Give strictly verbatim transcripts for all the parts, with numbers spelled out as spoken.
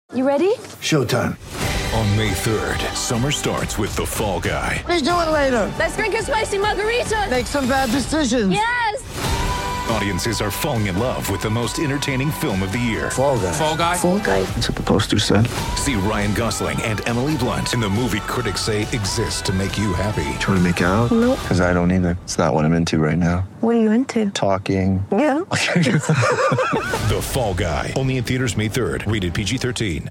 You ready? Showtime. On May third, summer starts with The Fall Guy. Let's do it later. Let's drink a spicy margarita. Make some bad decisions. Yes! Audiences are falling in love with the most entertaining film of the year. Fall Guy. Fall Guy? Fall Guy. That's what the poster said. See Ryan Gosling and Emily Blunt in the movie critics say exists to make you happy. Trying to make it out? Nope. Because I don't either. It's not what I'm into right now. What are you into? Talking. Yeah. The Fall Guy. Only in theaters May third. Rated P G thirteen.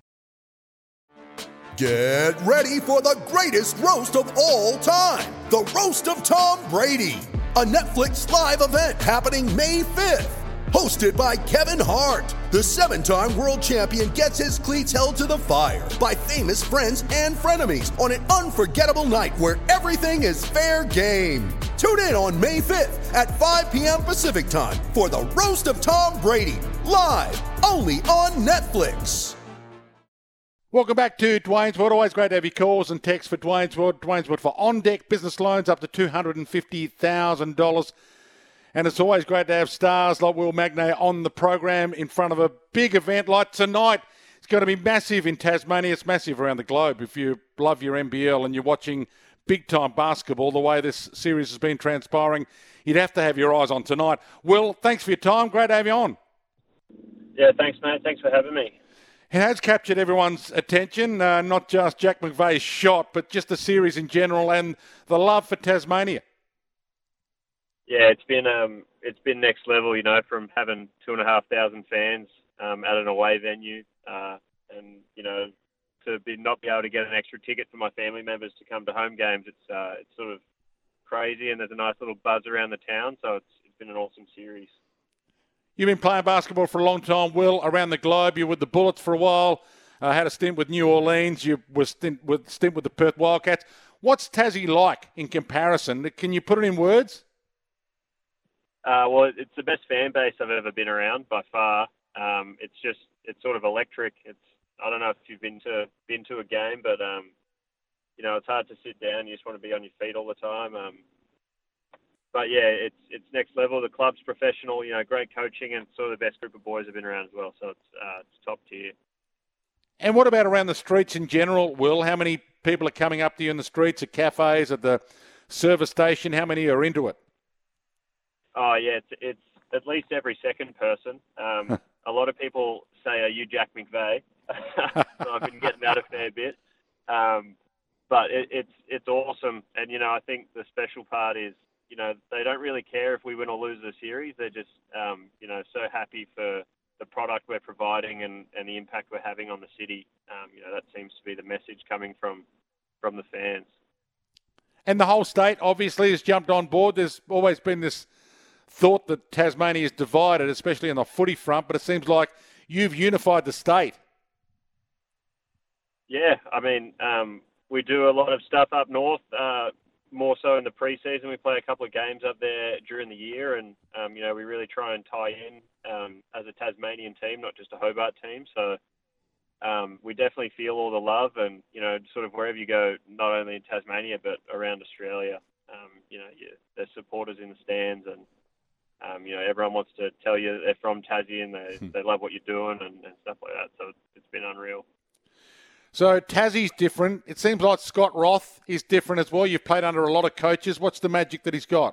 Get ready for the greatest roast of all time. The Roast of Tom Brady. A Netflix live event happening May fifth. Hosted by Kevin Hart. The seven-time world champion gets his cleats held to the fire by famous friends and frenemies on an unforgettable night where everything is fair game. Tune in on May fifth at five p.m. Pacific time for the Roast of Tom Brady. Live only on Netflix. Welcome back to Dwayne's World. Always great to have your calls and texts for Dwayne's World. Dwayne's World for on-deck business loans up to two hundred fifty thousand dollars. And it's always great to have stars like Will Magnay on the program in front of a big event like tonight. It's going to be massive in Tasmania. It's massive around the globe. If you love your N B L and you're watching big-time basketball, the way this series has been transpiring, you'd have to have your eyes on tonight. Will, thanks for your time. Great to have you on. Yeah, thanks, mate. Thanks for having me. It has captured everyone's attention, uh, not just Jack McVeigh's shot, but just the series in general and the love for Tasmania. Yeah, it's been um, it's been next level, you know, from having two and a half thousand fans um, at an away venue, uh, and you know, to be not be able to get an extra ticket for my family members to come to home games. It's uh, it's sort of crazy, and there's a nice little buzz around the town. So it's it's been an awesome series. You've been playing basketball for a long time, Will, around the globe. You were with the Bullets for a while, uh, had a stint with New Orleans. You were stint with, stint with the Perth Wildcats. What's Tassie like in comparison? Can you put it in words? Uh, well, it's the best fan base I've ever been around by far. Um, it's just, it's sort of electric. It's, I don't know if you've been to been to a game, but um, you know, it's hard to sit down. You just want to be on your feet all the time. Um, But yeah, it's it's next level. The club's professional, you know, great coaching, and sort of the best group of boys have been around as well. So it's uh, it's top tier. And what about around the streets in general, Will? How many people are coming up to you in the streets, at cafes, at the service station? How many are into it? Oh yeah, it's it's at least every second person. Um, a lot of people say, "Are you Jack McVeigh?" So I've been getting that a fair bit. Um, but it, it's it's awesome, and you know, I think the special part is, you know, they don't really care if we win or lose the series. They're just, um, you know, so happy for the product we're providing and, and the impact we're having on the city. Um, you know, that seems to be the message coming from from the fans. And the whole state obviously has jumped on board. There's always been this thought that Tasmania is divided, especially on the footy front, but it seems like you've unified the state. Yeah, I mean, um, we do a lot of stuff up north, uh, more so in the pre-season. We play a couple of games up there during the year, and um, you know, we really try and tie in um, as a Tasmanian team, not just a Hobart team. So um, we definitely feel all the love, and you know, sort of wherever you go, not only in Tasmania but around Australia, um, you know, you, there's supporters in the stands, and um, you know, everyone wants to tell you that they're from Tassie and they they love what you're doing and, and stuff like that. So it's been unreal. So Tassie's different. It seems like Scott Roth is different as well. You've played under a lot of coaches. What's the magic that he's got?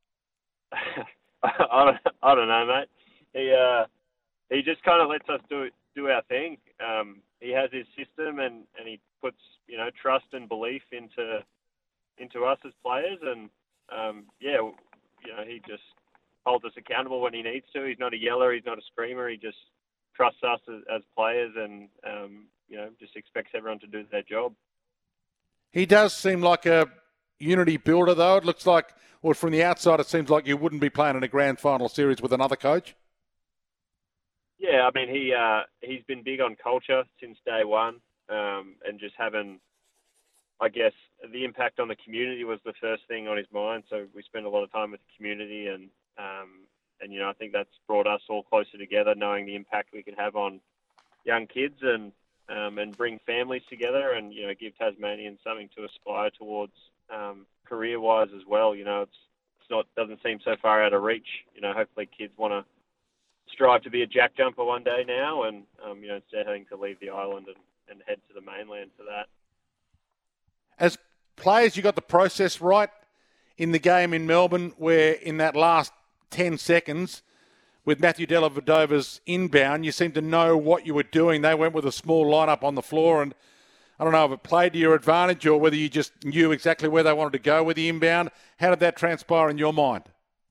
I don't, I don't know, mate. He uh, he just kind of lets us do do our thing. Um, he has his system, and, and he puts, you know, trust and belief into into us as players. And um, yeah, you know, he just holds us accountable when he needs to. He's not a yeller. He's not a screamer. He just trusts us as, as players, and um, you know, just expects everyone to do their job. He does seem like a unity builder, though. It looks like, well, from the outside, it seems like you wouldn't be playing in a grand final series with another coach. Yeah, I mean, he uh, he's been big on culture since day one, um, and just having, I guess, the impact on the community was the first thing on his mind. So we spend a lot of time with the community, and um, and you know, I think that's brought us all closer together, knowing the impact we can have on young kids and um, and bring families together, and you know, give Tasmanians something to aspire towards um, career-wise as well. You know, it's it's not doesn't seem so far out of reach. You know, hopefully kids want to strive to be a jack jumper one day now, and um, you know, instead having to leave the island and, and head to the mainland for that. As players, you got the process right in the game in Melbourne, where in that last ten seconds with Matthew Dellavedova's inbound, you seemed to know what you were doing. They went with a small lineup on the floor, and I don't know if it played to your advantage or whether you just knew exactly where they wanted to go with the inbound. How did that transpire in your mind?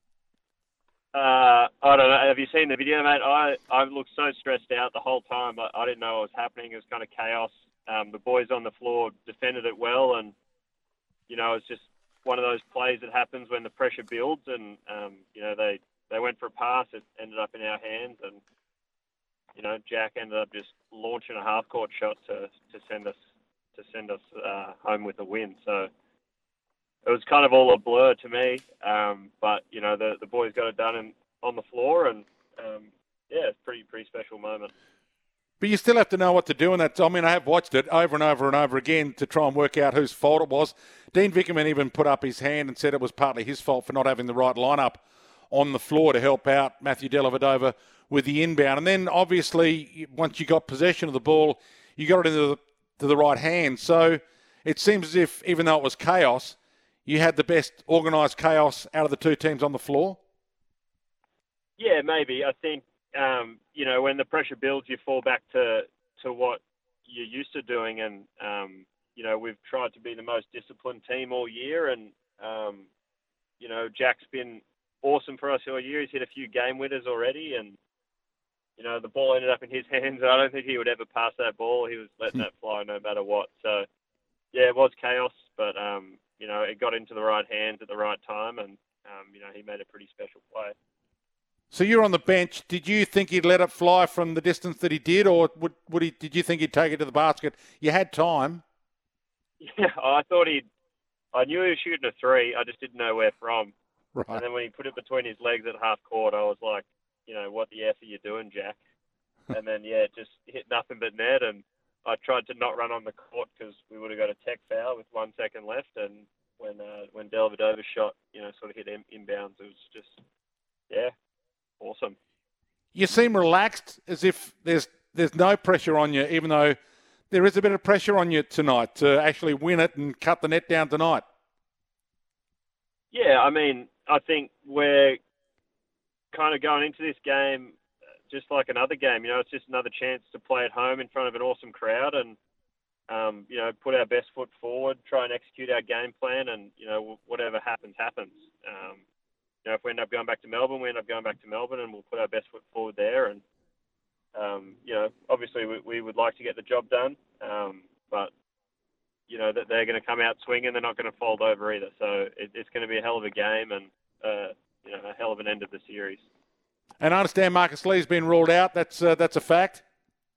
Uh, I don't know. Have you seen the video, mate? I, I looked so stressed out the whole time. I, I didn't know what was happening. It was kind of chaos. Um, the boys on the floor defended it well, and, you know, it's just one of those plays that happens when the pressure builds, and, um, you know, they, they went for a pass. It ended up in our hands, and, you know, Jack ended up just launching a half-court shot to, to send us to send us uh, home with a win. So it was kind of all a blur to me, um, but, you know, the, the boys got it done in, on the floor, and, um, yeah, it's a pretty, pretty special moment. But you still have to know what to do, and that's, I mean, I have watched it over and over and over again to try and work out whose fault it was. Dean Vickerman even put up his hand and said it was partly his fault for not having the right lineup on the floor to help out Matthew Dellavedova with the inbound. And then, obviously, once you got possession of the ball, you got it into the, to the right hand. So it seems as if, even though it was chaos, you had the best organised chaos out of the two teams on the floor? Yeah, maybe. I think, um, you know, when the pressure builds, you fall back to, to what you're used to doing. And, um, you know, we've tried to be the most disciplined team all year. And, um, you know, Jack's been awesome for us all year. He's hit a few game winners already. And, you know, the ball ended up in his hands. I don't think he would ever pass that ball. He was letting that fly no matter what. So, yeah, it was chaos, but, um, you know, it got into the right hands at the right time, and, um, you know, he made a pretty special play. So you're on the bench. Did you think he'd let it fly from the distance that he did, or would, would he? Did you think he'd take it to the basket? You had time. Yeah, I thought he'd – I knew he was shooting a three. I just didn't know where from. Right. And then when he put it between his legs at half court, I was like, you know, what the F are you doing, Jack? And then, yeah, it just hit nothing but net, and I tried to not run on the court because we would have got a tech foul with one second left. And when uh, when Dellavedova's shot, you know, sort of hit in, inbounds, it was just, yeah, awesome. You seem relaxed, as if there's there's no pressure on you, even though there is a bit of pressure on you tonight to actually win it and cut the net down tonight. Yeah, I mean, I think we're kind of going into this game just like another game. You know, it's just another chance to play at home in front of an awesome crowd and, um, you know, put our best foot forward, try and execute our game plan, and, you know, whatever happens, happens. Um, you know, if we end up going back to Melbourne, we end up going back to Melbourne, and we'll put our best foot forward there. And, um, you know, obviously we, we would like to get the job done, um, but, you know, that they're going to come out swinging. They're not going to fold over either. So it, it's going to be a hell of a game and, uh, you know, a hell of an end of the series. And I understand Marcus Lee's been ruled out. That's uh, that's a fact.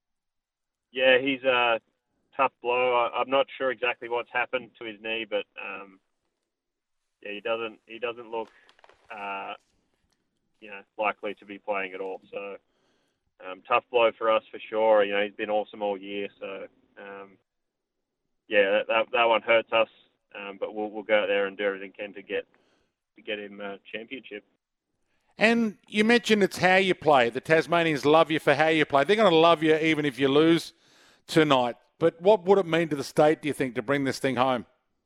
Yeah, he's a tough blow. I, I'm not sure exactly what's happened to his knee, but um, yeah, he doesn't he doesn't look uh, you know likely to be playing at all. So um, tough blow for us for sure. You know, he's been awesome all year. So um, yeah, that, that that one hurts us. Um, but we'll we'll go out there and do everything we can to get to get him a championship. And you mentioned it's how you play. The Tasmanians love you for how you play. They're going to love you even if you lose tonight. But what would it mean to the state, do you think, to bring this thing home?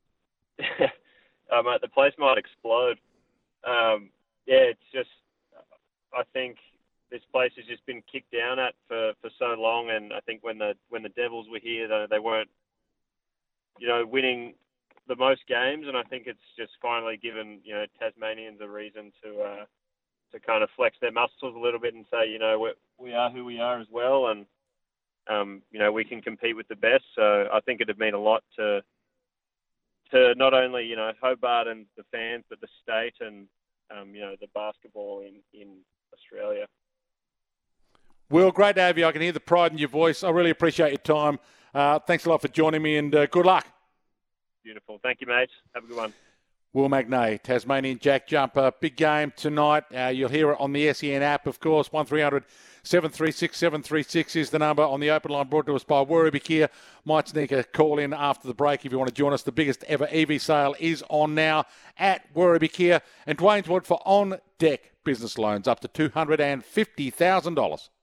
um, the place might explode. Um, yeah, it's just, I think this place has just been kicked down at for, for so long. And I think when the when the Devils were here, they, they weren't, you know, winning the most games. And I think it's just finally given, you know, Tasmanians a reason to uh, to kind of flex their muscles a little bit and say, you know, we we are who we are as well, and um, you know, we can compete with the best. So I think it'd mean a lot to to not only, you know, Hobart and the fans, but the state and um, you know, the basketball in in Australia. Will, great to have you. I can hear the pride in your voice. I really appreciate your time. Uh, thanks a lot for joining me, and uh, good luck. Beautiful. Thank you, mate. Have a good one. Will Magnay, Tasmanian Jack Jumper. Big game tonight. Uh, you'll hear it on the S E N app, of course. one three hundred seven three six seven three six is the number on the open line, brought to us by Werribee Kia. Might sneak a call in after the break if you want to join us. The biggest ever E V sale is on now at Werribee Kia. And Dwayne's Wood for on-deck business loans up to two hundred fifty thousand dollars.